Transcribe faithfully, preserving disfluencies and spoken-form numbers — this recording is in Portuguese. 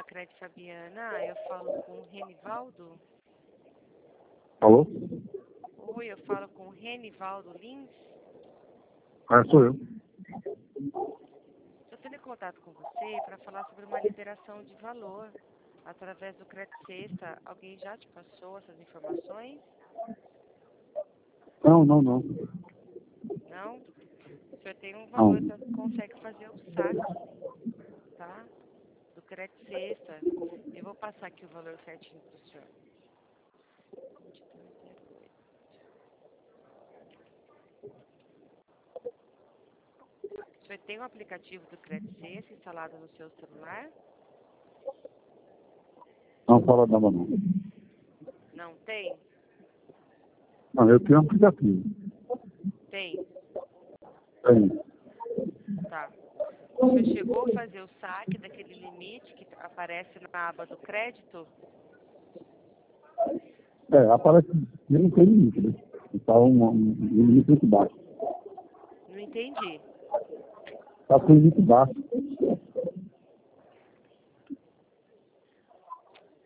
fala Crédito Fabiana, eu falo com o Renivaldo. Alô? Oi, eu falo com o Renivaldo Lins. Ah, sou eu. Estou tendo contato com você para falar sobre uma liberação de valor através do Crédito Sexta. Alguém já te passou essas informações? Não, não, não. Não? O senhor tem um Não. valor, então consegue fazer o saque, tá? Do Crédito Sexta. Eu vou passar aqui o valor certinho para o senhor. O senhor tem um aplicativo do Crédito Sexta instalado no seu celular? Não fala nada, não. Não tem? Não, eu tenho um aplicativo. Tem. Tem. Tá. O senhor chegou a fazer o saque daquele limite que aparece na aba do crédito? É, aparece que não tem limite, né? Está um, um, um limite muito baixo. Não entendi. Está com limite baixo.